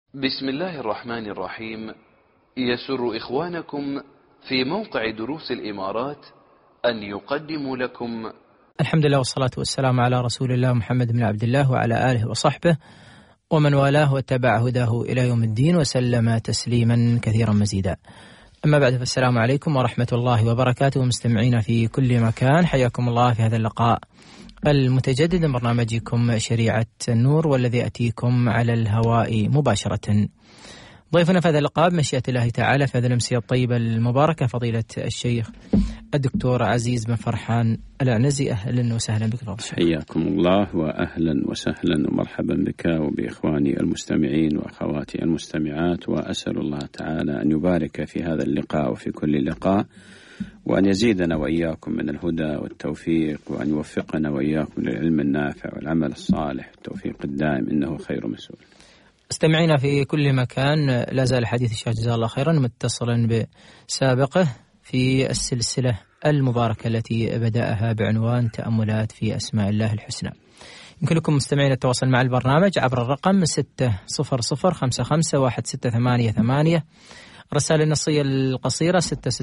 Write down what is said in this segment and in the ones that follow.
بسم الله الرحمن الرحيم. يسر إخوانكم في موقع دروس الإمارات أن يقدموا لكم الحمد لله والصلاة والسلام على رسول الله محمد بن عبد الله وعلى آله وصحبه ومن والاه واتبع هداه إلى يوم الدين وسلم تسليما كثيرا مزيدا. أما بعد، فالسلام عليكم ورحمة الله وبركاته. مستمعين في كل مكان، حياكم الله في هذا اللقاء المتجدد من برنامجكم شريعة النور، والذي يأتيكم على الهواء مباشرة. ضيفنا في هذا اللقاء بمشيئة الله تعالى في هذه الأمسية الطيبة المباركة فضيلة الشيخ الدكتور عزيز بن فرحان العنزي. أهلا وسهلا بك فضيلة الشيخ. حياكم الله وأهلا وسهلا ومرحبا بك وبإخواني المستمعين وأخواتي المستمعات، وأسأل الله تعالى أن يبارك في هذا اللقاء وفي كل لقاء، وأن يزيدنا وإياكم من الهدى والتوفيق، وأن يوفقنا وإياكم للعلم النافع والعمل الصالح والتوفيق الدائم، إنه خير مسؤول. استمعينا في كل مكان، لا زال حديث الشيخ جزاه الله خيرا متصلا بسابقه في السلسلة المباركة التي بدأها بعنوان تأملات في أسماء الله الحسنى. يمكن لكم مستمعين التواصل مع البرنامج عبر الرقم 600568188، الرسالة النصية القصيرة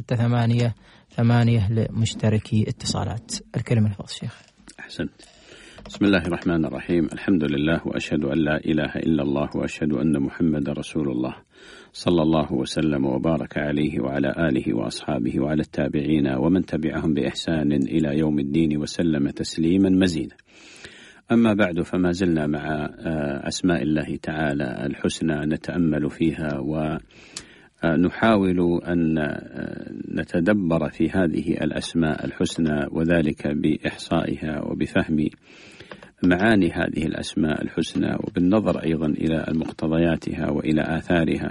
668 لمشتركي اتصالات. الكلمة لفضل الشيخ. أحسنت. بسم الله الرحمن الرحيم. الحمد لله، وأشهد أن لا إله إلا الله، وأشهد أن محمد رسول الله، صلى الله وسلم وبارك عليه وعلى آله وأصحابه وعلى التابعين ومن تبعهم بإحسان إلى يوم الدين وسلم تسليما مزيدا. أما بعد، فما زلنا مع أسماء الله تعالى الحسنى نتأمل فيها ونحاول أن نتدبر في هذه الأسماء الحسنى، وذلك بإحصائها وبفهم معاني هذه الأسماء الحسنى، وبالنظر أيضا إلى مقتضياتها وإلى آثارها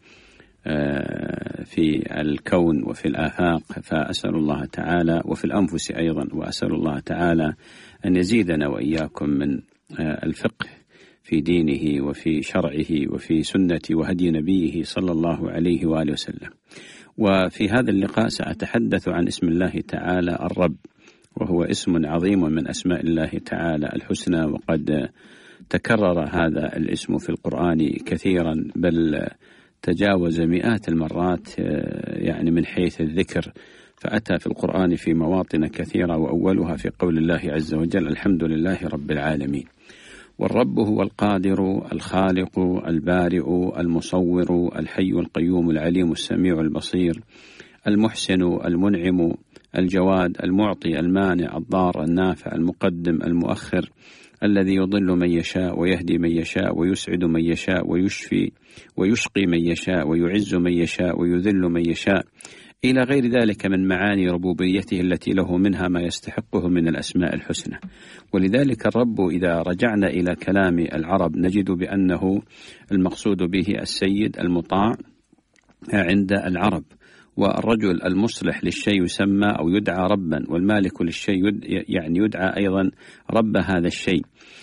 في الكون وفي الآفاق. فأسأل الله تعالى، وفي الأنفس أيضا، وأسأل الله تعالى أن يزيدنا وإياكم من الفقه في دينه وفي شرعه وفي سنة وهدي نبيه صلى الله عليه وآله وسلم. وفي هذا اللقاء سأتحدث عن اسم الله تعالى الرب، وهو اسم عظيم من أسماء الله تعالى الحسنى، وقد تكرر هذا الاسم في القرآن كثيرا، بل تجاوز مئات المرات يعني من حيث الذكر، فأتى في القرآن في مواطن كثيرة، وأولها في قول الله عز وجل: الحمد لله رب العالمين. والرب هو القادر الخالق البارئ المصور الحي القيوم العليم السميع البصير المحسن المنعم الجواد المعطي المانع الضار النافع المقدم المؤخر، الذي يضل من يشاء ويهدي من يشاء ويسعد من يشاء ويشفي ويشقي من يشاء ويعز من يشاء ويذل من يشاء، إلى غير ذلك من معاني ربوبيته التي له منها ما يستحقه من الأسماء الحسنى. ولذلك الرب إذا رجعنا إلى كلام العرب نجد بأنه المقصود به السيد المطاع عند العرب، والرجل المصلح للشيء يسمى أو يدعى ربا، والمالك للشيء يعني يدعى أيضا رب هذا الشيء.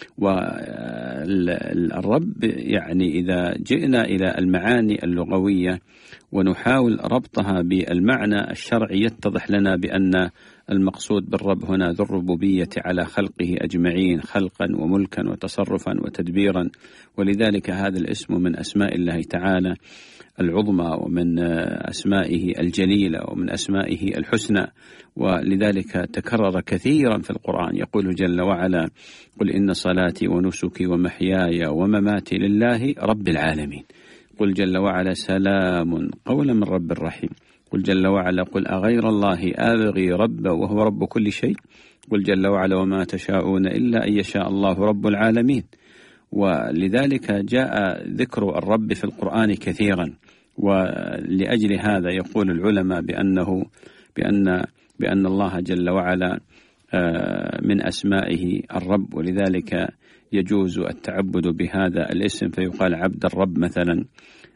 والرب يعني إذا جئنا إلى المعاني اللغوية ونحاول ربطها بالمعنى الشرعي، يتضح لنا بأن المقصود بالرب هنا ذو الربوبية على خلقه أجمعين، خلقا وملكا وتصرفا وتدبيرا. ولذلك هذا الاسم من أسماء الله تعالى العظمى، ومن أسمائه الجليلة، ومن أسمائه الحسنى، ولذلك تكرر كثيرا في القرآن. يقول جل وعلا: قل إن صلاتي ونسكي ومحياي ومماتي لله رب العالمين. قل جل وعلا: سلام قولا من رب رحيم. قل جل وعلا: قل أغير الله أبغي ربا وهو رب كل شيء. قل جل وعلا: وما تشاءون إلا أن يشاء الله رب العالمين. ولذلك جاء ذكر الرب في القرآن كثيرا، ولأجل هذا يقول العلماء بأن الله جل وعلا من أسمائه الرب، ولذلك يجوز التعبد بهذا الاسم، فيقال عبد الرب مثلا،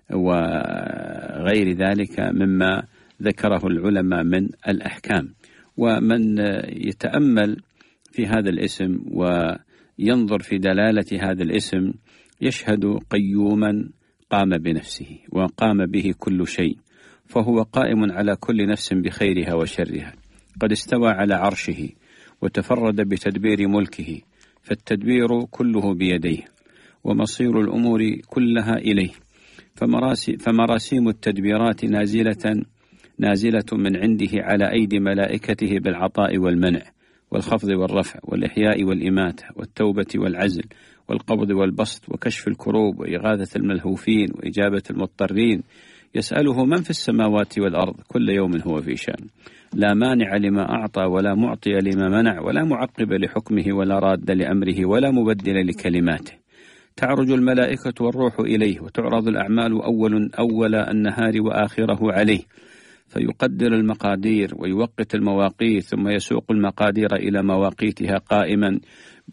وغير ذلك مما ذكره العلماء من الأحكام. ومن يتأمل في هذا الاسم وينظر في دلالة هذا الاسم يشهد قيوما قام بنفسه وقام به كل شيء، فهو قائم على كل نفس بخيرها وشرها، قد استوى على عرشه وتفرد بتدبير ملكه، فالتدبير كله بيديه، ومصير الأمور كلها إليه، فمراسيم التدبيرات نازلة من عنده على أيدي ملائكته بالعطاء والمنع والخفض والرفع والإحياء والإماتة والتوبة والعزل والقبض والبسط وكشف الكروب وإغاثة الملهوفين وإجابة المضطرين. يسأله من في السماوات والأرض كل يوم هو في شأن. لا مانع لما أعطى ولا معطي لما منع ولا معقب لحكمه ولا راد لأمره ولا مبدل لكلماته. تعرج الملائكة والروح إليه وتعرض الأعمال أول النهار وآخره عليه، فيقدر المقادير ويوقت المواقيت، ثم يسوق المقادير إلى مواقيتها قائما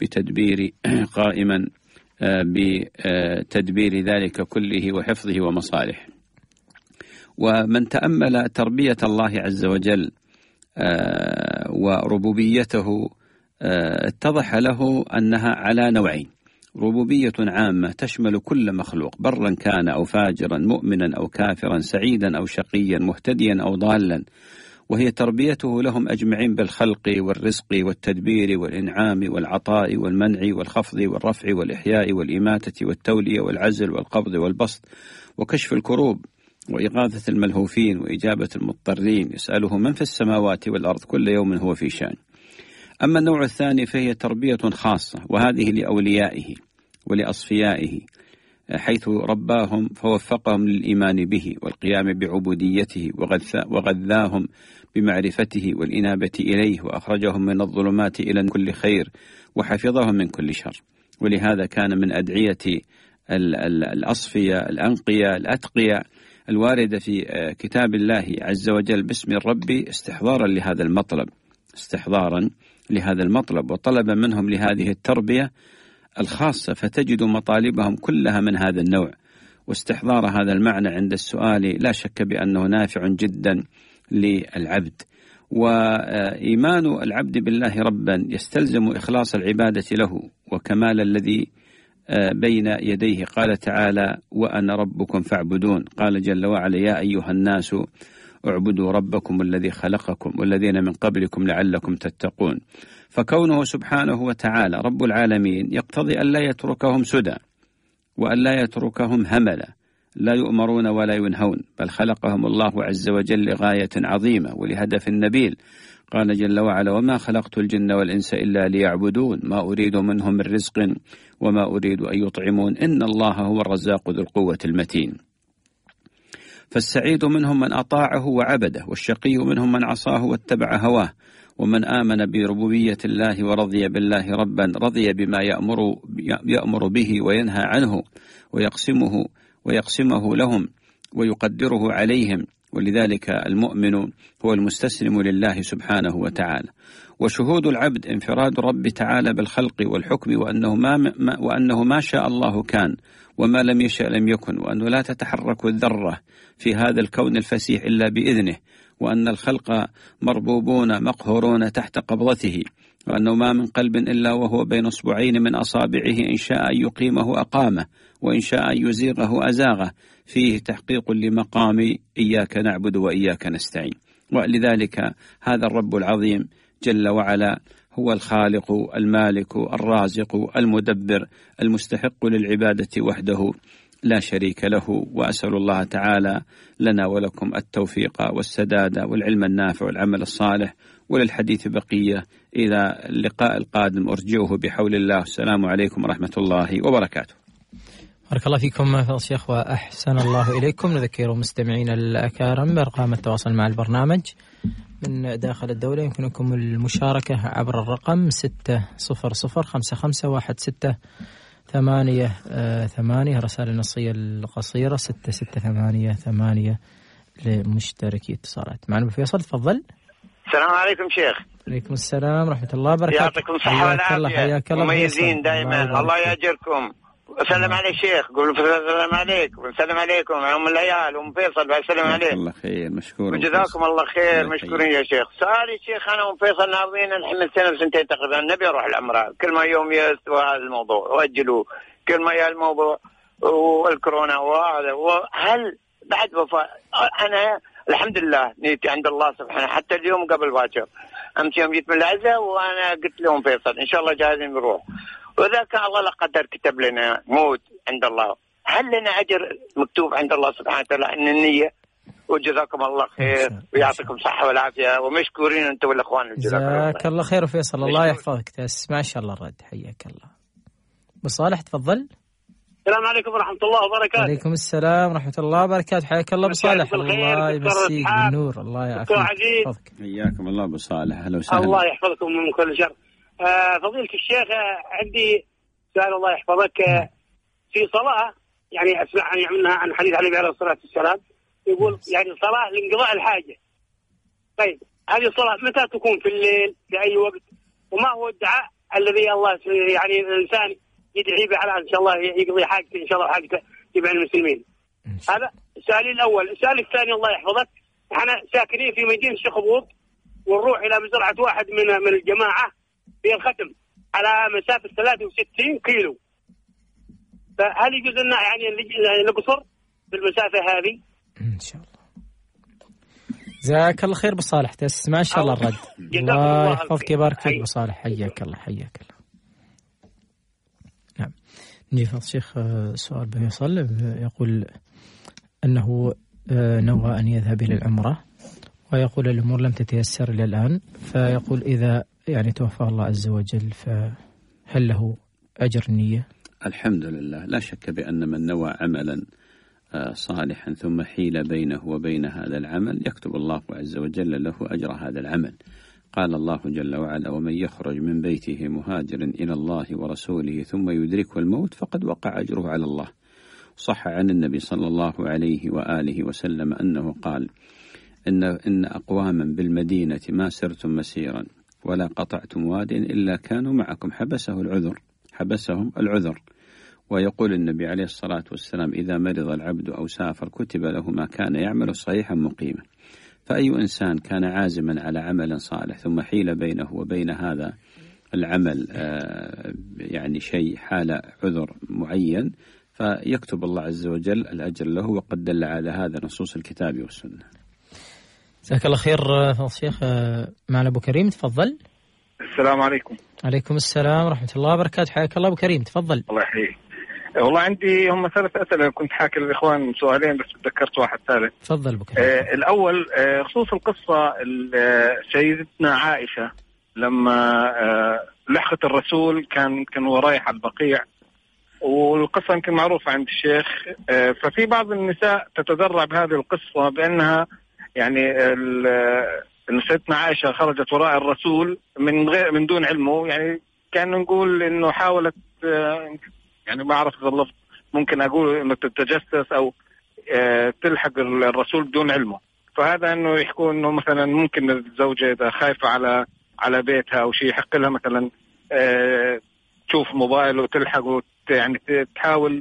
بتدبير ذلك كله وحفظه ومصالحه. ومن تأمل تربية الله عز وجل وربوبيته اتضح له أنها على نوعين: ربوبية عامة تشمل كل مخلوق برا كان أو فاجرا، مؤمنا أو كافرا، سعيدا أو شقيا، مهتديا أو ضالا، وهي تربيته لهم أجمعين بالخلق والرزق والتدبير والإنعام والعطاء والمنع والخفض والرفع والإحياء والإماتة والتولية والعزل والقبض والبسط وكشف الكروب وإغاثة الملهوفين وإجابة المضطرين. يسأله من في السماوات والأرض كل يوم هو في شأن. أما النوع الثاني فهي تربية خاصة، وهذه لأوليائه ولأصفيائه، حيث رباهم فوفقهم للإيمان به والقيام بعبوديته وغذاهم بمعرفته والإنابة إليه، وأخرجهم من الظلمات إلى كل خير وحفظهم من كل شر. ولهذا كان من أدعية الأصفياء الأنقياء الأتقياء الواردة في كتاب الله عز وجل باسم الرب استحضارا لهذا المطلب وطلب منهم لهذه التربية الخاصة، فتجد مطالبهم كلها من هذا النوع. واستحضار هذا المعنى عند السؤال لا شك بأنه نافع جدا للعبد. وإيمان العبد بالله ربا يستلزم إخلاص العبادة له وكمال الذي بين يديه. قال تعالى: وأنا ربكم فاعبدون. قال جل وعلا: يا أيها الناس اعبدوا ربكم الذي خلقكم والذين من قبلكم لعلكم تتقون. فكونه سبحانه وتعالى رب العالمين يقتضي أن لا يتركهم سدى وأن لا يتركهم هملا، لا يؤمرون ولا ينهون، بل خلقهم الله عز وجل لغاية عظيمة ولهدف نبيل. قال جل وعلا: وما خلقت الجن والإنس إلا ليعبدون ما أريد منهم من رزق وما أريد أن يطعمون إن الله هو الرزاق ذو القوة المتين. فالسعيد منهم من أطاعه وعبده، والشقي منهم من عصاه واتبع هواه. ومن آمن بربوبية الله ورضي بالله ربا رضي بما يأمر به وينهى عنه ويقسمه لهم ويقدره عليهم. ولذلك المؤمن هو المستسلم لله سبحانه وتعالى. وشهود العبد انفراد الرب تعالى بالخلق والحكم، وأنه ما شاء الله كان وما لم يشأ لم يكن، وأنه لا تتحرك الذرة في هذا الكون الفسيح إلا بإذنه، وأن الخلق مربوبون مقهورون تحت قبضته، وأنه ما من قلب إلا وهو بين أصبعين من أصابعه إن شاء أن يقيمه أقامه وإن شاء أن يزيغه أزاغه. فيه تحقيق لمقام إياك نعبد وإياك نستعين. ولذلك هذا الرب العظيم جل وعلا هو الخالق المالك الرازق المدبر المستحق للعبادة وحده لا شريك له. وأسأل الله تعالى لنا ولكم التوفيق والسداد والعلم النافع والعمل الصالح. وللحديث بقية إلى اللقاء القادم أرجوه بحول الله. السلام عليكم ورحمة الله وبركاته. بارك الله فيكم فضل الشيخ وأحسن الله إليكم. نذكر مستمعين الأكارم بأرقام التواصل مع البرنامج من داخل الدولة. يمكنكم المشاركة عبر الرقم 600551688 رسائل النصية القصيرة 6688 لمشتركي اتصالات. معنا أبو فيصل، تفضل. السلام عليكم شيخ. عليكم السلام ورحمة الله وبركاته. يعطيكم الصحة والعافية، مميزين دائما، الله يأجركم. وسلم على الشيخ، قول سلام عليك وسلم عليكم أم العيال وأم فيصل بسلم عليك. الله خير، مشكور وجزاكم الله خير، مشكورين يا شيخ. سؤالي شيخ، أنا وأم فيصل ناظرين الحين سنة وسنتين تقريبا نبي أروح العمرة، كل ما يوم يستوى هذا الموضوع وأجلوا، كل ما يا الموضوع والكورونا وهذا. وهل بعد وفاة أنا الحمد لله نيتي عند الله سبحانه، حتى اليوم قبل باكر أمس يوم جيت من العزاء وأنا قلت لهم فيصل إن شاء الله جاهزين بنروح، وإذا كان الله لا قدر كتب لنا موت عند الله، هل لنا أجر مكتوب عند الله سبحانه وتعالى أن النية؟ وجزاكم الله خير ويعطيكم صحة والعافية ومشكورين أنتم والأخوان. جزاك الله خير وفيصل، الله يحفظك. ما شاء الله الرد، حياك الله. أبو صالح تفضل. السلام عليكم ورحمة الله وبركاته. وعليكم السلام ورحمة الله وبركاته، حياك الله أبو صالح. الله يمسيك بالنور، الله يعافيك. حياكم الله أبو صالح، أهلا وسهلا. الله يحفظكم من كل شر. فضيلة الشيخ، عندي سؤال الله يحفظك. في صلاة يعني أسمع منها عن حديث النبي عليه الصلاة والسلام، يقول يعني صلاة لانقضاء الحاجة. طيب هذه الصلاة متى تكون؟ في الليل في أي وقت؟ وما هو الدعاء الذي الله يعني الإنسان يدعي به على إن شاء الله يقضي حاجته إن شاء الله حاجته جميع المسلمين؟ هذا سؤالي الأول. السؤال الثاني الله يحفظك، احنا ساكنين في مدينة الشيخ بوط، ونروح إلى مزرعة واحد من الجماعة في الختم على مسافة 63 كيلو، فهل يجوز لنا يعني نقصر بالمسافة هذه؟ إن شاء الله. جزاك الله خير أبو صالح، تسمع إن شاء الله الرد. الله يحفظك يبارك فيك أبو صالح، حياك الله حياك الله. نعم، نجي الشيخ سؤال بيصل يقول أنه نوى أن يذهب إلى العمرة، ويقول الأمور لم تتيسر إلى الآن، فيقول إذا يعني توفى الله عز وجل فهل له أجر النية؟ الحمد لله، لا شك بأن من نوى عملا صالحا ثم حيل بينه وبين هذا العمل يكتب الله عز وجل له أجر هذا العمل. قال الله جل وعلا: ومن يخرج من بيته مهاجرا إلى الله ورسوله ثم يدركه الموت فقد وقع أجره على الله. صح عن النبي صلى الله عليه وآله وسلم أنه قال: إن أقواما بالمدينة ما سرتم مسيرا ولا قطعتم واد إلا كانوا معكم حبسهم العذر. ويقول النبي عليه الصلاة والسلام: إذا مرض العبد أو سافر كتب له ما كان يعمل صحيحا مقيما. فأي إنسان كان عازما على عمل صالح ثم حيل بينه وبين هذا العمل يعني شيء حال عذر معين، فيكتب الله عز وجل الأجر له، وقد دل على هذا نصوص الكتاب والسنة. جزاك الله خير الشيخ. معنا أبو كريم، تفضل. السلام عليكم. عليكم السلام ورحمة الله وبركاته، حياك الله أبو كريم، تفضل. الله يحييك. والله عندي هم 3 أسئلة، كنت حاكي للإخوان سؤالين بس تذكرت واحد ثالث. تفضل أبو كريم. الأول خصوص القصة سيدتنا عائشة لما لحقت الرسول كان ورايح على البقيع، والقصة يمكن معروفة عند الشيخ. ففي بعض النساء تتذرع بهذه القصة بأنها يعني إن سيدتنا عائشة خرجت وراء الرسول من دون علمه، يعني كان نقول إنه حاولت يعني ما أعرف اللفظ، ممكن أقول إنه تتجسس أو تلحق الرسول بدون علمه. فهذا إنه يحكوا إنه مثلا ممكن الزوجة إذا خايفة على بيتها أو شيء يحق لها مثلا تشوف موبايل وتلحق يعني تحاول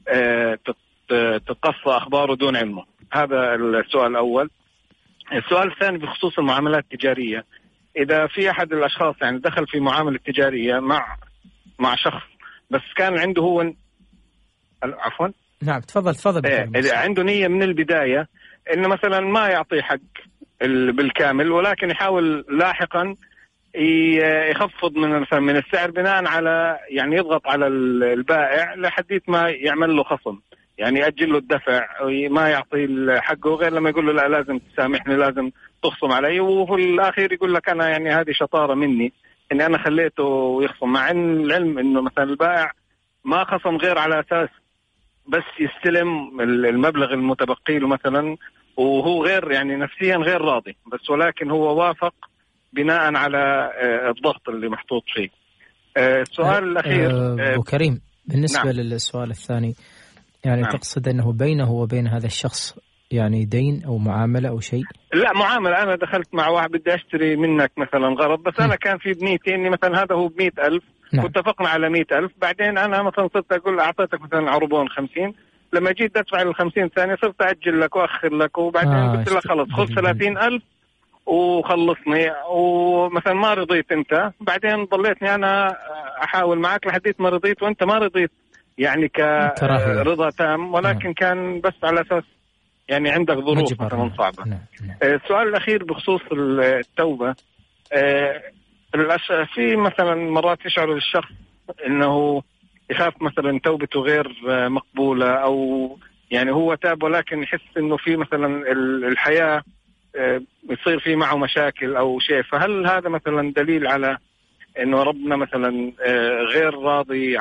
تقصى أخباره دون علمه. هذا السؤال الأول. السؤال الثاني بخصوص المعاملات التجارية، إذا في أحد الأشخاص يعني دخل في معاملة تجارية مع شخص بس كان عنده هو عفوا نعم تفضل إذا عنده نية من البداية إنه مثلا ما يعطي حق بالكامل، ولكن يحاول لاحقا يخفض من السعر بناء على يعني يضغط على البائع لحديت ما يعمل له خصم، يعني يأجل له الدفع وما يعطي حقه غير لما يقول له لا لازم تسامحني لازم تخصم علي، وفي الأخير يقول لك أنا يعني هذه شطارة مني إني أنا خليته يخصم، مع إن العلم إنه مثلا البائع ما خصم غير على أساس بس يستلم المبلغ المتبقي له مثلا، وهو غير يعني نفسيا غير راضي، بس ولكن هو وافق بناء على الضغط اللي محطوط فيه. السؤال الأخير أبو كريم بالنسبة نعم. للسؤال الثاني يعني نعم. تقصد أنه بينه وبين هذا الشخص يعني دين أو معاملة أو شيء؟ لا معاملة، أنا دخلت مع واحد بدي أشتري منك مثلا غرض، بس أنا كان في بنيتي إني مثلا هذا هو ب100,000 نعم. واتفقنا على 100,000، بعدين أنا مثلا صرت أقول أعطيتك مثلا عربون 50، لما جيت أدفع ال50 ثانية صرت أجل لك وأخر لك، وبعدين قلت لك خلص خذ 30,000 وخلصني، ومثلا ما رضيت أنت، بعدين ضليتني أنا أحاول معك لحديت ما رضيت وأنت ما رضيت يعني كرضا تام، ولكن كان بس على أساس يعني عندك ظروف مثلا صعبة. السؤال الأخير بخصوص التوبة، في مثلا مرات يشعر الشخص إنه يخاف مثلا توبته غير مقبولة، أو يعني هو تاب ولكن يحس إنه في مثلا الحياة يصير في معه مشاكل أو شيء، فهل هذا مثلا دليل على إنه ربنا مثلا غير راضي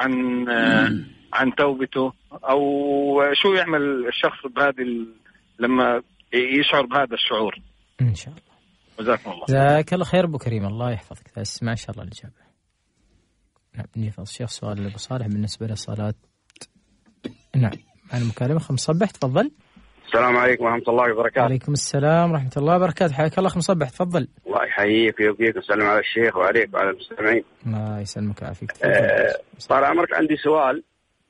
عن توبته، أو شو يعمل الشخص بهذه لما يشعر بهذا الشعور؟ إن شاء الله. جزاكم الله. جزاك الله خير أبو كريم، الله يحفظك. تسمع إن شاء الله الإجابة. نعم نجيب الشيخ سؤال أبو صالح بالنسبة للصلاة. نعم معنا مكالمة خمس صبح، تفضل. السلام عليكم ورحمة الله وبركاته. وعليكم السلام ورحمة الله وبركاته، حياك الله خمس صبح، تفضل. الله يحييك ويبقيك وسلم على الشيخ وعليك وعلى المستمعين. الله يسلمك ويعافيك. طال عمرك عندي سؤال.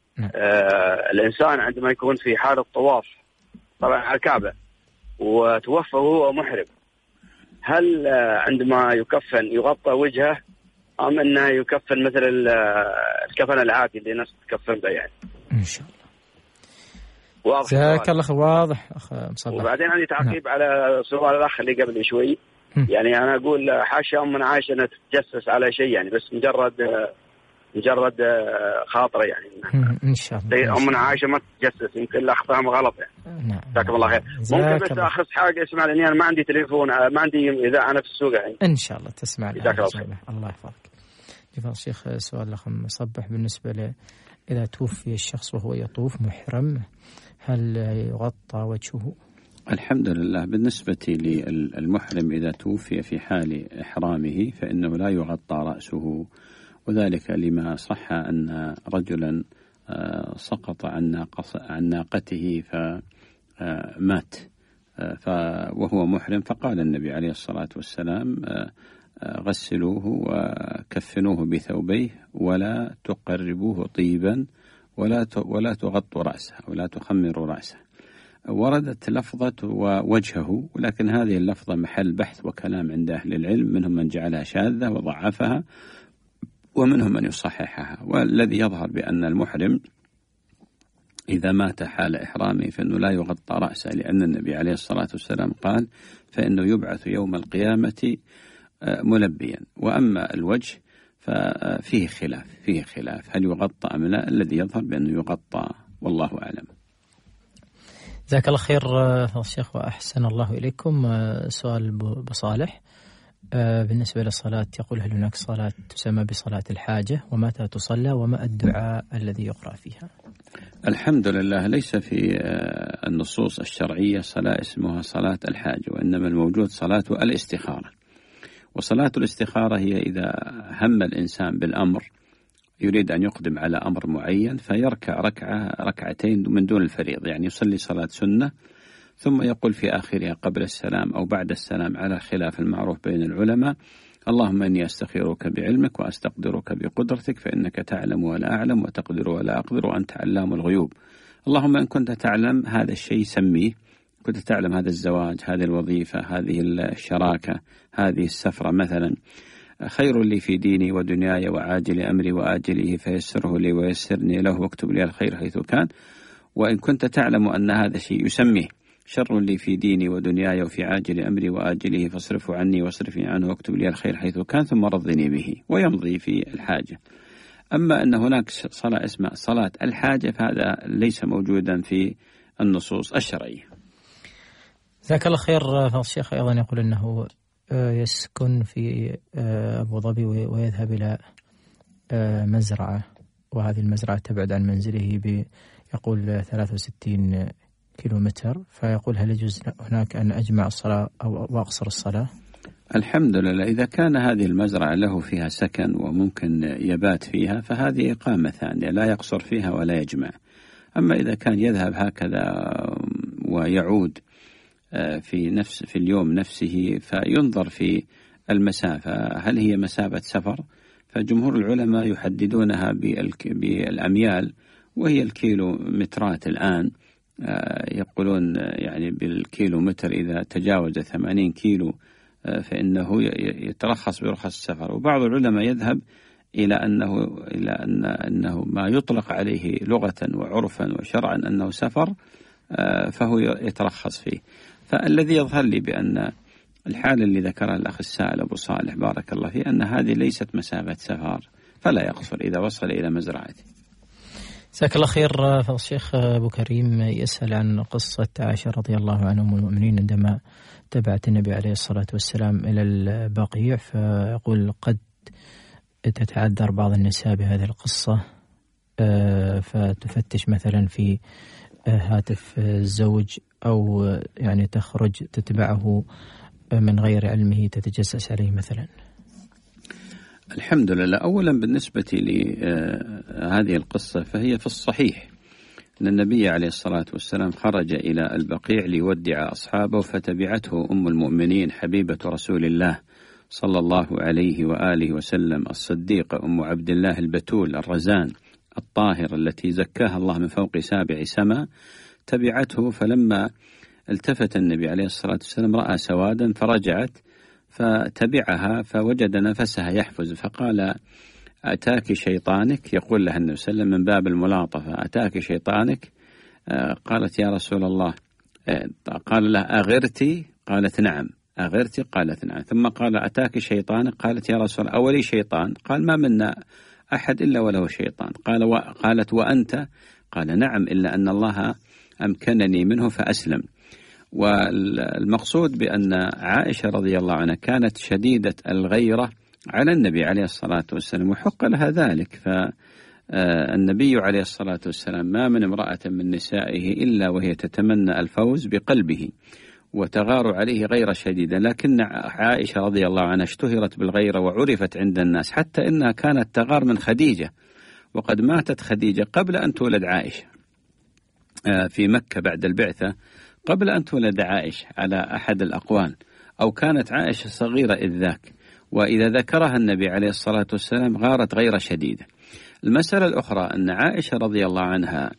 الإنسان عندما يكون في حالة طواف طبعا على الكعبة وتوفى وهو محرم، هل عندما يكفن يغطى وجهه أم أنه يكفن مثل الكفن العادي اللي الناس تكفن به يعني؟ إن شاء الله. واضح. جزاك الله واضح أخ مصبح. وبعدين عندي تعقيب على سؤال الأخ اللي قبل شوي. يعني أنا أقول حاشا أمنا عائشة أنها تتجسس على شيء يعني، بس مجرد خاطرة يعني. إن شاء الله. أمنا عائشة ما تتجسس، يمكن الأخطاء غلط يعني. نعم. جزاكم الله خير. ممكن بس أخص حاجة اسمع، لأني أنا ما عندي تليفون، ما عندي إذاعة أنا في السوق يعني. إن شاء الله تسمع. جزاك الله خير. الله يحفظك. جزاك الشيخ سؤال لكم صبح بالنسبة إذا توفي الشخص وهو يطوف محرم، هل يغطى وجهه؟ الحمد لله. بالنسبة للمحرم إذا توفي في حال إحرامه فإنه لا يغطى رأسه، وذلك لما صح أن رجلا سقط عن ناقته فمات وهو محرم، فقال النبي عليه الصلاة والسلام غسلوه وكفنوه بثوبيه ولا تقربوه طيبا ولا تغطوا رأسه ولا تخمروا رأسه. وردت لفظة ووجهه، ولكن هذه اللفظة محل بحث وكلام عند أهل العلم، منهم من جعلها شاذة وضعفها ومنهم من يصححها. والذي يظهر بأن المحرم إذا مات حال إحرامه فإنه لا يغطى رأسه، لأن النبي عليه الصلاة والسلام قال فإنه يبعث يوم القيامة ملبيا. وأما الوجه ففيه خلاف هل يغطى أم لا. الذي يظهر بأنه يغطى والله أعلم. جزاك الله خير الشيخ وأحسن الله إليكم. سؤال بصالح بالنسبة للصلاة، يقول هل هناك صلاة تسمى بصلاة الحاجة، ومتى تصلى، وما الدعاء الذي يقرأ فيها؟ الحمد لله ليس في النصوص الشرعية صلاة اسمها صلاة الحاجة، وإنما الموجود صلاة الاستخارة. وصلاة الاستخارة هي إذا هم الإنسان بالأمر يريد أن يقدم على أمر معين فيركع ركعتين من دون الفريض، يعني يصلي صلاة سنة ثم يقول في آخرها قبل السلام أو بعد السلام على خلاف المعروف بين العلماء: اللهم إني أستخيرك بعلمك وأستقدرك بقدرتك فإنك تعلم ولا أعلم وتقدر ولا أقدر وأنت علام الغيوب. اللهم إن كنت تعلم هذا الشيء سميه، كنت تعلم هذا الزواج، هذه الوظيفة، هذه الشراكة، هذه السفرة مثلا، خير لي في ديني ودنياي وعاجل أمري وآجله فيسره لي ويسرني له واكتب لي الخير حيث كان. وإن كنت تعلم أن هذا الشيء يسميه شر لي في ديني ودنياي وفي عاجل أمري وآجله فاصرفه عني واصرفني عنه واكتب لي الخير حيث كان ثم رضني به، ويمضي في الحاجة. أما أن هناك صلاة اسمها صلاة الحاجة فهذا ليس موجودا في النصوص الشرعية. جزاك الله خير. الشيخ أيضا يقول أنه يسكن في أبو ظبي ويذهب إلى مزرعة، وهذه المزرعة تبعد عن منزله يقول 63 كيلومتر، فيقول هل يجوز هناك أن أجمع الصلاة أو أقصر الصلاة؟ الحمد لله، إذا كان هذه المزرعة له فيها سكن وممكن يبات فيها فهذه إقامة ثانية لا يقصر فيها ولا يجمع. أما إذا كان يذهب هكذا ويعود في اليوم نفسه فينظر في المسافة، هل هي مسافة سفر؟ فجمهور العلماء يحددونها بالأميال، وهي الكيلومترات الآن يقولون يعني بالكيلومتر إذا تجاوز 80 كيلو فإنه يترخص برخص السفر. وبعض العلماء يذهب إلى أنه ما يطلق عليه لغة وعرفا وشرعا أنه سفر فهو يترخص فيه. فالذي يظهر لي بأن الحالة اللي ذكرها الأخ السائل أبو صالح بارك الله فيه أن هذه ليست مسافة سفر، فلا يقصر إذا وصل إلى مزرعته. جزاك الله خير. فضل الشيخ أبو كريم يسأل عن قصة عائشة رضي الله عنها أم المؤمنين عندما تبعت النبي عليه الصلاة والسلام إلى البقيع، فيقول قد تتعذر بعض النساء بهذه القصة، فتفتش مثلا في هاتف الزوج، أو يعني تخرج تتبعه من غير علمه، تتجسس عليه مثلا. الحمد لله. أولا بالنسبة لهذه القصة فهي في الصحيح أن النبي عليه الصلاة والسلام خرج إلى البقيع ليودع أصحابه، فتبعته أم المؤمنين حبيبة رسول الله صلى الله عليه وآله وسلم الصديقة أم عبد الله البتول الرزان الطاهر التي زكاها الله من فوق 7 سماء، تبعته. فلما التفت النبي عليه الصلاة والسلام رأى سوادا فرجعت، فتبعها فوجد نفسها يحفز، فقال أتاك شيطانك، يقول لها النبي صلى الله عليه وسلم من باب الملاطفة، أتاك شيطانك؟ قالت يا رسول الله. قال لها أغرتي؟ قالت نعم. أغرتي؟ قالت نعم. ثم قال أتاك شيطانك؟ قالت يا رسول الله أولي شيطان؟ قال ما منا أحد إلا وله شيطان. قالت وأنت؟ قال نعم، إلا أن الله أمكنني منه فأسلم. والمقصود بأن عائشة رضي الله عنها كانت شديدة الغيرة على النبي عليه الصلاة والسلام، وحق لها ذلك. فالنبي عليه الصلاة والسلام ما من امرأة من نسائه إلا وهي تتمنى الفوز بقلبه وتغار عليه غيرة شديدة، لكن عائشة رضي الله عنها اشتهرت بالغيرة وعرفت عند الناس، حتى إنها كانت تغار من خديجة، وقد ماتت خديجة قبل أن تولد عائشة في مكة بعد البعثة، قبل أن تولد عائشة على أحد الأقوال، أو كانت عائشة صغيرة إذ ذاك، وإذا ذكرها النبي عليه الصلاة والسلام غارت غيرة شديدة. المسألة الأخرى أن عائشة رضي الله عنها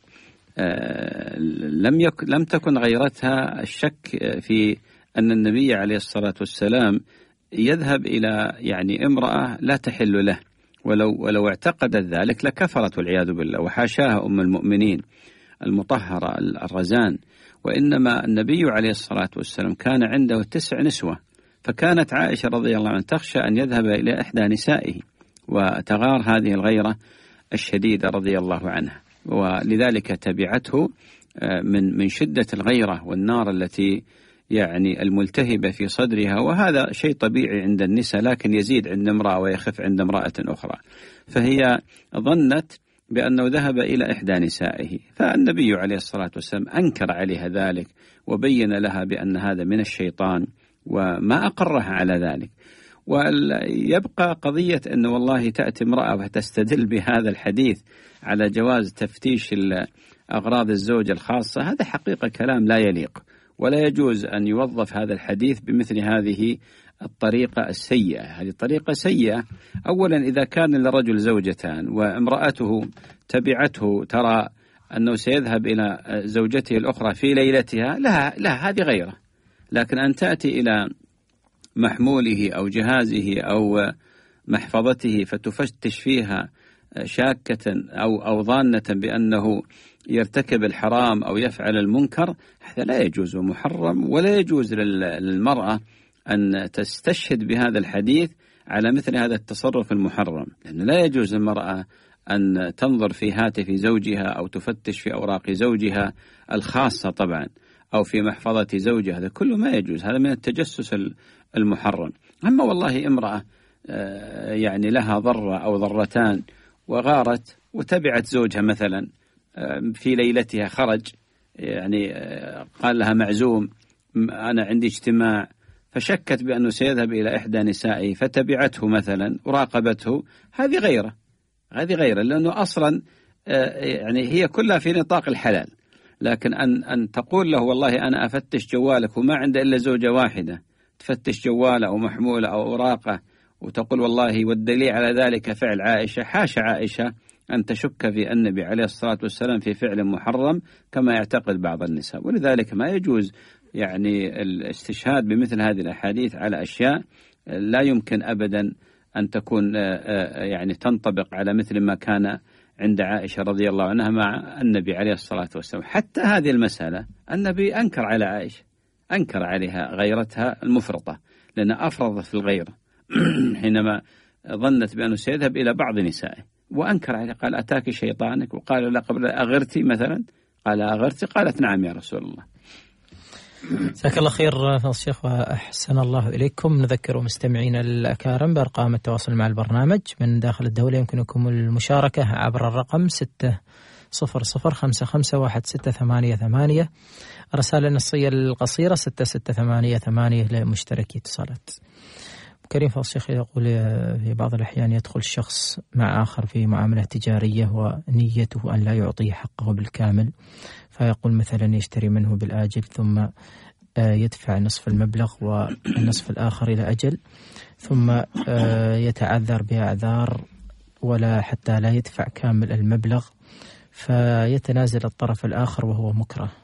لم تكن غيرتها الشك في أن النبي عليه الصلاة والسلام يذهب إلى يعني امرأة لا تحل له، ولو اعتقدت ذلك لكفرت والعياذ بالله، وحاشاها أم المؤمنين المطهرة الرزان. وإنما النبي عليه الصلاة والسلام كان عنده 9 نسوة، فكانت عائشة رضي الله عنها تخشى أن يذهب إلى إحدى نسائه وتغار هذه الغيرة الشديدة رضي الله عنها، ولذلك تبعته من شدة الغيرة والنار التي يعني الملتهبة في صدرها، وهذا شيء طبيعي عند النساء، لكن يزيد عند امرأة ويخف عند امرأة أخرى. فهي ظنت بأنه ذهب إلى إحدى نسائه، فالنبي عليه الصلاة والسلام أنكر عليها ذلك وبين لها بأن هذا من الشيطان، وما أقرها على ذلك. ويبقى قضية أنه والله تأتي امرأة وتستدل بهذا الحديث على جواز تفتيش أغراض الزوجة الخاصة، هذا حقيقة كلام لا يليق، ولا يجوز أن يوظف هذا الحديث بمثل هذه الطريقة السيئة. هذه طريقة سيئة. أولا إذا كان للرجل زوجتان وامرأته تبعته ترى أنه سيذهب إلى زوجته الأخرى في ليلتها، لا هذه غيره. لكن أن تأتي إلى محموله أو جهازه أو محفظته فتفتش فيها شاكة أو ظانة بأنه يرتكب الحرام أو يفعل المنكر، هذا لا يجوز ومحرم. ولا يجوز للمرأة أن تستشهد بهذا الحديث على مثل هذا التصرف المحرم، لأنه لا يجوز للمرأة أن تنظر في هاتف زوجها أو تفتش في أوراق زوجها الخاصة طبعا، أو في محفظة زوجها، هذا كله ما يجوز، هذا من التجسس المحرم. أما والله امرأة يعني لها ضرة أو ضرتان وغارت وتبعت زوجها مثلا في ليلتها، خرج يعني قال لها معزوم أنا عندي اجتماع، فشكت بأنه سيذهب إلى إحدى نسائه فتبعته مثلا وراقبته، هذه غيره، لأنه أصلا يعني هي كلها في نطاق الحلال. لكن أن تقول له والله أنا أفتش جوالك وما عنده إلا زوجة واحدة، تفتش جواله أو محموله أو أوراقه وتقول والله والدليل على ذلك فعل عائشة، حاشا عائشة أن تشك في النبي عليه الصلاة والسلام في فعل محرم كما يعتقد بعض النساء. ولذلك ما يجوز يعني الاستشهاد بمثل هذه الأحاديث على أشياء لا يمكن أبدا أن تكون يعني تنطبق على مثل ما كان عند عائشة رضي الله عنها مع النبي عليه الصلاة والسلام. حتى هذه المسألة النبي أنكر على عائشة، أنكر عليها غيرتها المفرطة، لأنها أفرطت في الغيرة حينما ظنت بأنه سيذهب إلى بعض نسائه، وأنكر عليه، قال أتاك شيطانك، وقال لا قبل أغرتي مثلا، قال أغرتي، قالت نعم يا رسول الله. جزاك الله خير فضيلة الشيخ وأحسن الله إليكم. نذكر مستمعينا الأكارم بأرقام التواصل مع البرنامج من داخل الدولة. يمكنكم المشاركة عبر الرقم 600551688. الرسالة النصية القصيرة 6688 لمشتركي اتصالات. كريم فضيلة الشيخ يقول في بعض الأحيان يدخل الشخص مع آخر في معاملة تجارية ونيته أن لا يعطيه حقه بالكامل، فيقول مثلا يشتري منه بالآجل ثم يدفع نصف المبلغ والنصف الآخر إلى أجل، ثم يتعذر بأعذار ولا حتى لا يدفع كامل المبلغ، فيتنازل الطرف الآخر وهو مكره.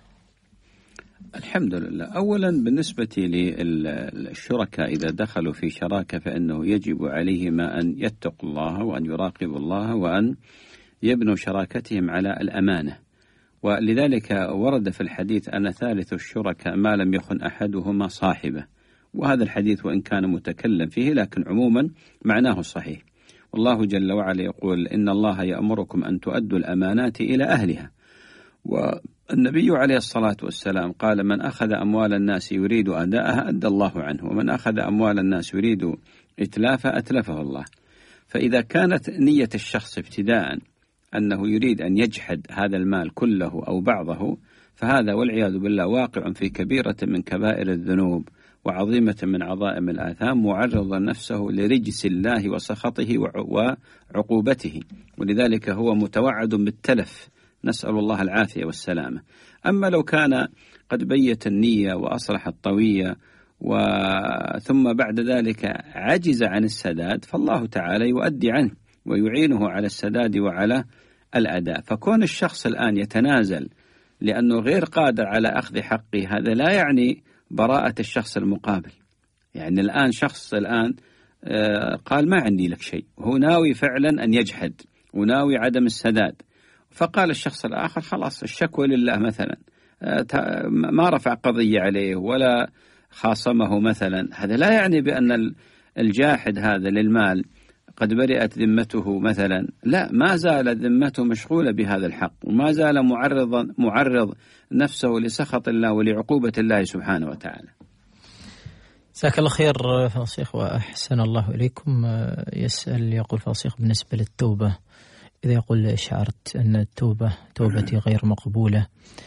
الحمد لله. أولا بالنسبة للشركاء إذا دخلوا في شراكة فإنه يجب عليهما أن يتقوا الله وأن يراقبوا الله وأن يبنوا شراكتهم على الأمانة، ولذلك ورد في الحديث أن ثالث الشركاء ما لم يخن أحدهما صاحبه، وهذا الحديث وإن كان متكلم فيه لكن عموما معناه صحيح. والله جل وعلا يقول إن الله يأمركم أن تؤدوا الأمانات إلى أهلها، والنبي عليه الصلاة والسلام قال من أخذ أموال الناس يريد أداءها أدى الله عنه، ومن أخذ أموال الناس يريد إتلافها أتلفه الله. فإذا كانت نية الشخص ابتداء أنه يريد أن يجحد هذا المال كله أو بعضه، فهذا والعياذ بالله واقع في كبيرة من كبائر الذنوب وعظيمة من عظائم الآثام، معرضا نفسه لرجس الله وسخطه وعقوبته، ولذلك هو متوعد بالتلف، نسأل الله العافية والسلامة. أما لو كان قد بيت النية وأصلح الطوية ثم بعد ذلك عجز عن السداد، فالله تعالى يؤدي عنه ويعينه على السداد وعلى الأداء. فكون الشخص الآن يتنازل لأنه غير قادر على أخذ حقه، هذا لا يعني براءة الشخص المقابل. يعني الآن شخص قال ما عندي لك شيء، وهو ناوي فعلا أن يجحد وناوي عدم السداد، فقال الشخص الآخر خلاص الشكوى لله مثلا، ما رفع قضية عليه ولا خاصمه مثلا، هذا لا يعني بأن الجاحد هذا للمال قد برئت ذمته مثلا، لا، ما زال ذمته مشغولة بهذا الحق، وما زال معرض نفسه لسخط الله ولعقوبة الله سبحانه وتعالى. جزاك الله خير فضيلة الشيخ وأحسن الله إليكم. يسأل يقول فضيلة الشيخ بالنسبة للتوبة، إذا يقول شعرت أن توبتي غير مقبولة،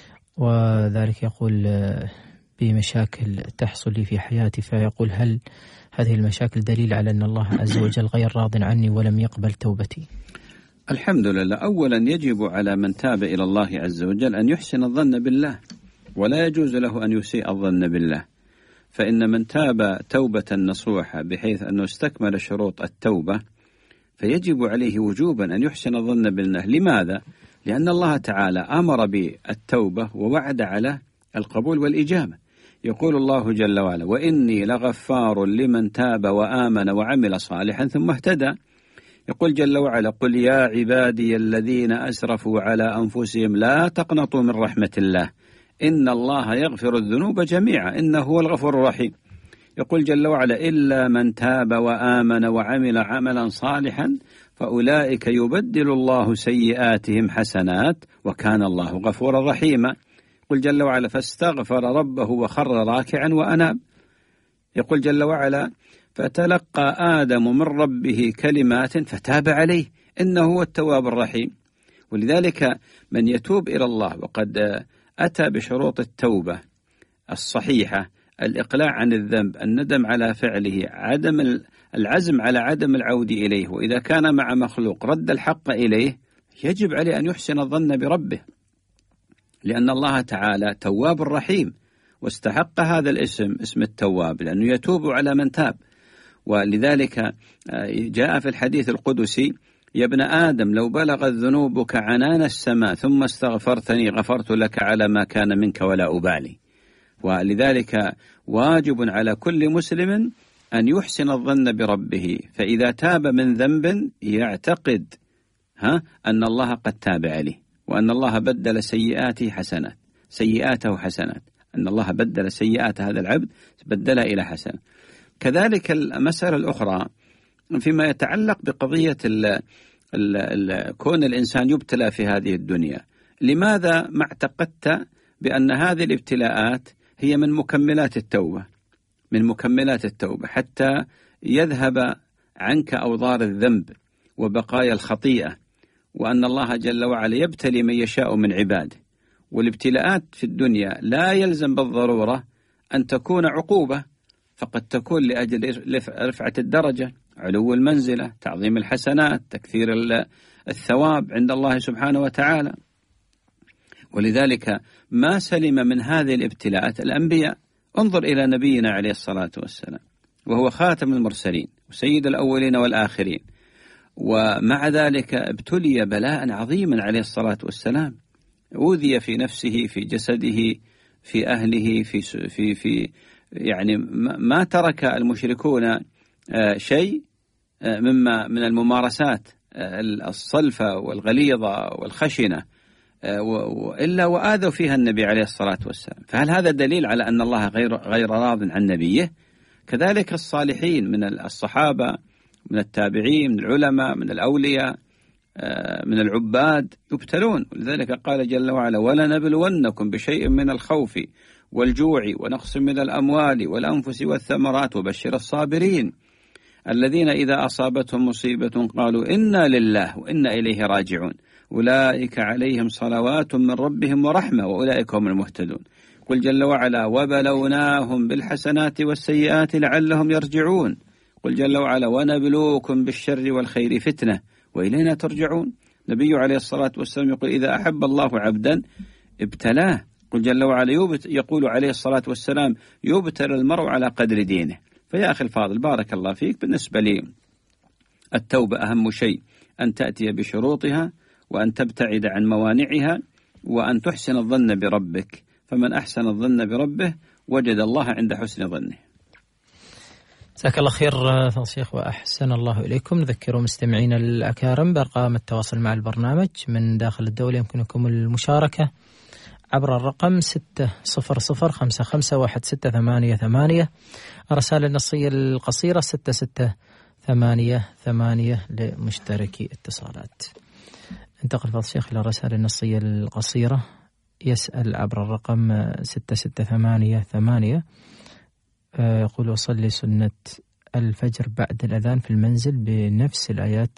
وذلك يقول بمشاكل تحصل لي في حياتي، فيقول هل هذه المشاكل دليل على أن الله عز وجل غير راض عني ولم يقبل توبتي؟ الحمد لله. أولا يجب على من تاب إلى الله عز وجل أن يحسن الظن بالله، ولا يجوز له أن يسيء الظن بالله، فإن من تاب توبة نصوحة بحيث أنه استكمل شروط التوبة فيجب عليه وجوبا أن يحسن الظن بالله. لماذا؟ لأن الله تعالى أمر بالتوبة ووعد على القبول والإجابة. يقول الله جل وعلا وإني لغفار لمن تاب وآمن وعمل صالحا ثم اهتدى. يقول جل وعلا قل يا عبادي الذين أسرفوا على أنفسهم لا تقنطوا من رحمة الله إن الله يغفر الذنوب جميعا إنه هو الغفور الرحيم. يقول جل وعلا إلا من تاب وآمن وعمل عملا صالحا فأولئك يبدل الله سيئاتهم حسنات وكان الله غفورا رحيما. يقول جل وعلا فاستغفر ربه وخر راكعا وأناب. يقول جل وعلا فتلقى آدم من ربه كلمات فتاب عليه إنه هو التواب الرحيم. ولذلك من يتوب إلى الله وقد أتى بشروط التوبة الصحيحة، الإقلاع عن الذنب، الندم على فعله، عدم العزم على عدم العود إليه، وإذا كان مع مخلوق رد الحق إليه، يجب عليه أن يحسن الظن بربه، لأن الله تعالى تواب رحيم، واستحق هذا الاسم، اسم التواب، لأنه يتوب على من تاب. ولذلك جاء في الحديث القدسي يا ابن آدم لو بلغت ذنوبك عنان السماء ثم استغفرتني غفرت لك على ما كان منك ولا أبالي. ولذلك واجب على كل مسلم أن يحسن الظن بربه، فإذا تاب من ذنب يعتقد أن الله قد تاب عليه، وأن الله بدل سيئاته حسنات، أن الله بدل سيئات هذا العبد بدلها إلى حسنة. كذلك المسألة الأخرى فيما يتعلق بقضية كون الإنسان يبتلى في هذه الدنيا، لماذا ما اعتقدت بأن هذه الابتلاءات هي من مكملات التوبة، من مكملات التوبة، حتى يذهب عنك أوضار الذنب وبقايا الخطيئة، وأن الله جل وعلا يبتلي من يشاء من عباده. والابتلاءات في الدنيا لا يلزم بالضرورة أن تكون عقوبة، فقد تكون لأجل رفعة الدرجة، علو المنزلة، تعظيم الحسنات، تكثير الثواب عند الله سبحانه وتعالى. ولذلك ما سلم من هذه الابتلاءات الأنبياء. انظر إلى نبينا عليه الصلاة والسلام، وهو خاتم المرسلين وسيد الأولين والآخرين، ومع ذلك ابتلي بلاء عظيما عليه الصلاة والسلام، أوذي في نفسه، في جسده، في أهله، في يعني ما ترك المشركون شيء مما من الممارسات الصلفة والغليظة والخشنة إلا وآذوا فيها النبي عليه الصلاة والسلام. فهل هذا دليل على أن الله غير راض عن نبيه؟ كذلك الصالحين من الصحابة، من التابعين، من العلماء، من الأولياء، من العباد يبتلون. ولذلك قال جل وعلا: ولنبلونكم بشيء من الخوف والجوع ونقص من الأموال والأنفس والثمرات وبشر الصابرين الذين إذا أصابتهم مصيبة قالوا إنا لله وإنا إليه راجعون أولئك عليهم صلوات من ربهم ورحمة وأولئك هم المهتدون. قل جل وعلا: وبلوناهم بالحسنات والسيئات لعلهم يرجعون. قل جل وعلا: ونبلوكم بالشر والخير فتنة وإلينا ترجعون. نبي عليه الصلاة والسلام يقول: إذا أحب الله عبدا ابتلاه. قل جل وعلا يقول عليه الصلاة والسلام: يبتلى المرء على قدر دينه. فيا أخي الفاضل، بارك الله فيك، بالنسبة لي التوبة أهم شيء أن تأتي بشروطها، وأن تبتعد عن موانعها، وأن تحسن الظن بربك، فمن أحسن الظن بربه وجد الله عند حسن ظنه. جزاك الله خير فضل الشيخ وأحسن الله إليكم. نذكر مستمعين الأكارم بأرقام التواصل مع البرنامج من داخل الدولة. يمكنكم المشاركة عبر الرقم 600551688، الرسالة النصية القصيرة 6688 لمشتركي اتصالات. انتقل فضل الشيخ إلى الرسالة النصية القصيرة. يسأل عبر الرقم 6688، يقول: أصلي سنة الفجر بعد الأذان في المنزل بنفس الآيات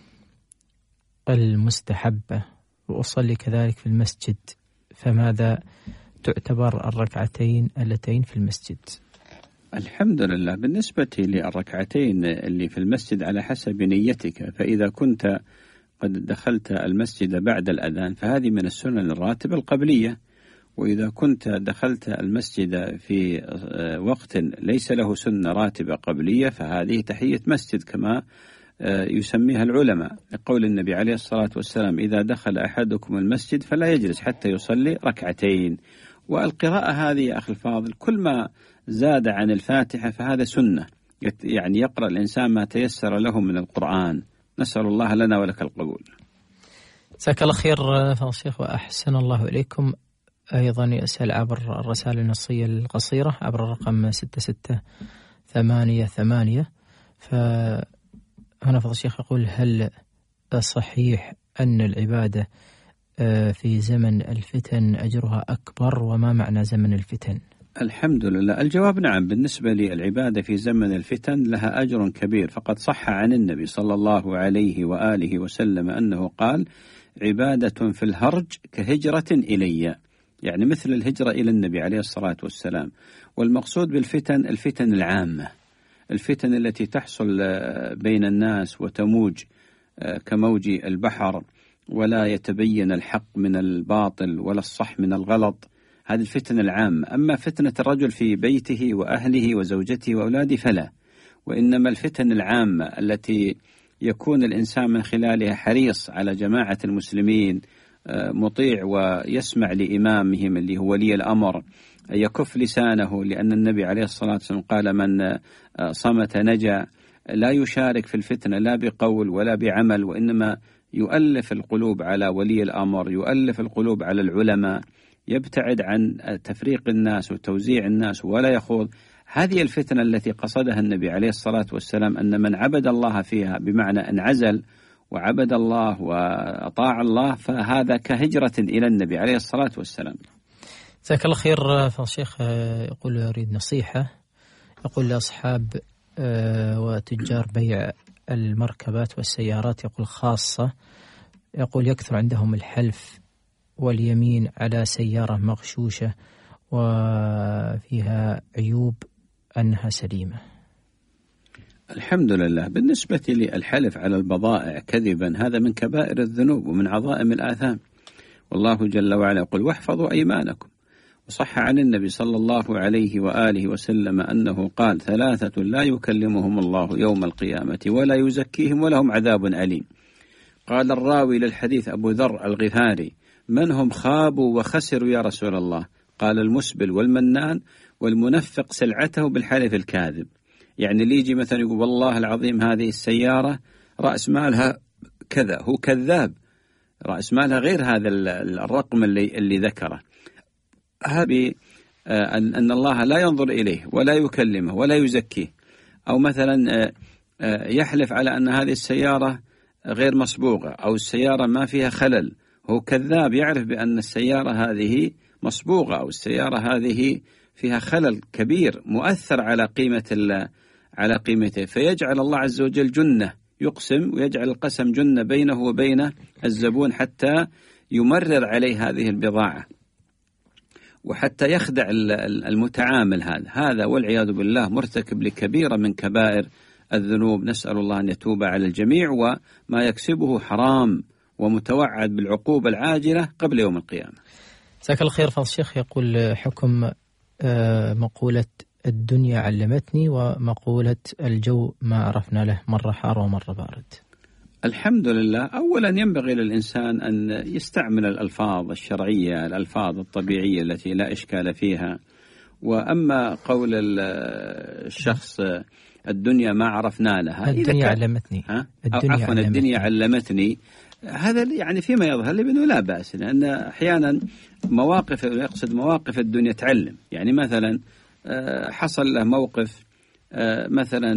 المستحبة، وأصلي كذلك في المسجد، فماذا تعتبر الركعتين اللتين في المسجد؟ الحمد لله. بالنسبة للركعتين اللي في المسجد على حسب نيتك، فإذا كنت قد دخلت المسجد بعد الأذان فهذه من السنن الراتبة القبلية، وإذا كنت دخلت المسجد في وقت ليس له سنة راتبة قبلية فهذه تحية مسجد كما يسميها العلماء، لقول النبي عليه الصلاة والسلام: إذا دخل أحدكم المسجد فلا يجلس حتى يصلي ركعتين. والقراءة هذه يا أخي الفاضل كل ما زاد عن الفاتحة فهذا سنة، يعني يقرأ الإنسان ما تيسر له من القرآن. نسأل الله لنا ولك القبول. جزاك الله خير فضل الشيخ وأحسن الله إليكم. أيضا يسأل عبر الرسالة النصية القصيرة عبر الرقم 6688، فهنا فضل الشيخ يقول: هل صحيح أن العبادة في زمن الفتن أجرها أكبر، وما معنى زمن الفتن؟ الحمد لله. الجواب نعم. بالنسبة للعبادة في زمن الفتن لها أجر كبير، فقد صح عن النبي صلى الله عليه وآله وسلم أنه قال: عبادة في الهرج كهجرة إلي، يعني مثل الهجرة إلى النبي عليه الصلاة والسلام. والمقصود بالفتن الفتن العامة، الفتن التي تحصل بين الناس وتموج كموج البحر، ولا يتبين الحق من الباطل ولا الصح من الغلط، هذه الفتن العامة. أما فتنة الرجل في بيته وأهله وزوجته وأولاده فلا، وإنما الفتن العامة التي يكون الإنسان من خلالها حريص على جماعة المسلمين، مطيع ويسمع لإمامهم اللي هو ولي الأمر، يكف لسانه، لأن النبي عليه الصلاة والسلام قال: من صمت نجا. لا يشارك في الفتنة لا بقول ولا بعمل، وإنما يؤلف القلوب على ولي الأمر، يؤلف القلوب على العلماء، يبتعد عن تفريق الناس وتوزيع الناس ولا يخوض. هذه الفتنة التي قصدها النبي عليه الصلاة والسلام، أن من عبد الله فيها بمعنى أن عزل وعبد الله وأطاع الله فهذا كهجرة إلى النبي عليه الصلاة والسلام. جزاك الله خير. فالشيخ يقول يريد نصيحة، يقول لأصحاب وتجار بيع المركبات والسيارات، يقول خاصة، يقول يكثر عندهم الحلف واليمين على سيارة مغشوشة وفيها عيوب أنها سليمة. الحمد لله. بالنسبة للحلف على البضائع كذبا هذا من كبائر الذنوب ومن عظائم الآثام، والله جل وعلا يقول واحفظوا أيمانكم. وصح عن النبي صلى الله عليه وآله وسلم أنه قال 3 لا يكلمهم الله يوم القيامة ولا يزكيهم ولهم عذاب أليم. قال الراوي للحديث أبو ذر الغفاري من هم خابوا وخسروا يا رسول الله؟ قال المسبل والمنان والمنفق سلعته بالحلف الكاذب. يعني اللي يجي مثلا يقول والله العظيم هذه السيارة رأس مالها كذا، هو كذاب، رأس مالها غير هذا الرقم اللي ذكره. هذه أن الله لا ينظر إليه ولا يكلمه ولا يزكيه. أو مثلا يحلف على أن هذه السيارة غير مصبوغة أو السيارة ما فيها خلل، هو كذاب، يعرف بأن السيارة هذه مصبوغة أو السيارة هذه فيها خلل كبير مؤثر على قيمته، فيجعل الله عز وجل جنة، يقسم ويجعل القسم جنة بينه وبين الزبون حتى يمرر عليه هذه البضاعة وحتى يخدع المتعامل. هذا والعياذ بالله مرتكب لكبيرة من كبائر الذنوب. نسأل الله أن يتوب على الجميع، وما يكسبه حرام ومتوعد بالعقوبة العاجلة قبل يوم القيامة. جزاك الله خير. فضل الشيخ يقول حكم مقولة الدنيا علمتني ومقولة الجو ما عرفنا له، مرة حار ومرة بارد. الحمد لله. أولا ينبغي للإنسان أن يستعمل الألفاظ الشرعية، الألفاظ الطبيعية التي لا إشكال فيها. وأما قول الشخص الدنيا ما عرفنا لها، الدنيا علمتني، الدنيا علمتني، هذا يعني فيما يظهر لي بأنه لا بأس، لأن أحيانا يقصد مواقف الدنيا تعلم. يعني مثلا حصل له موقف مثلا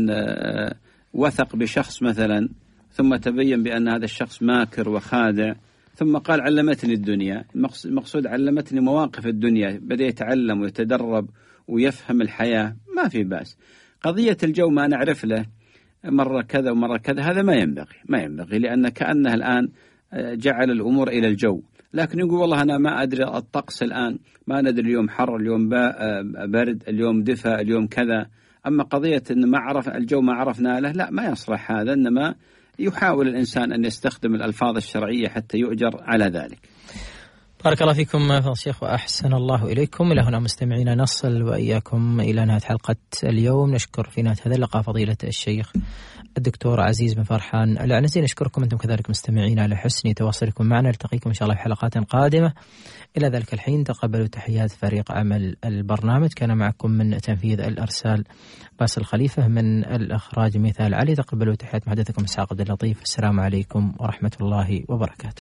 وثق بشخص مثلا، ثم تبين بأن هذا الشخص ماكر وخادع، ثم قال علمتني الدنيا. المقصود علمتني مواقف الدنيا، بدأ يتعلم ويتدرب ويفهم الحياة، ما في بأس. قضية الجو ما نعرف له مرة كذا ومرة كذا، هذا ما ينبغي، لأن كأنه الآن جعل الأمور إلى الجو. لكن يقول والله أنا ما أدري الطقس الآن، ما ندري اليوم حر، اليوم برد، اليوم دفى، اليوم كذا. أما قضية أن ما عرف الجو ما عرفنا له، لا، ما يصلح هذا. إنما يحاول الإنسان أن يستخدم الألفاظ الشرعية حتى يؤجر على ذلك. بارك الله فيكم فضيلة الشيخ وأحسن الله إليكم. إلى هنا مستمعينا نصل وإياكم إلى نهاية حلقة اليوم. نشكر في نهاية هذا اللقاء فضيلة الشيخ الدكتور عزيز بن فرحان العنزي. نشكركم أنتم كذلك مستمعين على حسن تواصلكم معنا. نلتقيكم إن شاء الله في حلقات قادمة. إلى ذلك الحين تقبلوا تحيات فريق عمل البرنامج. كان معكم من تنفيذ الأرسال باسل خليفة، من الإخراج مثال علي. تقبلوا تحيات محدثكم إسحاق عبد اللطيف. السلام عليكم ورحمة الله وبركاته.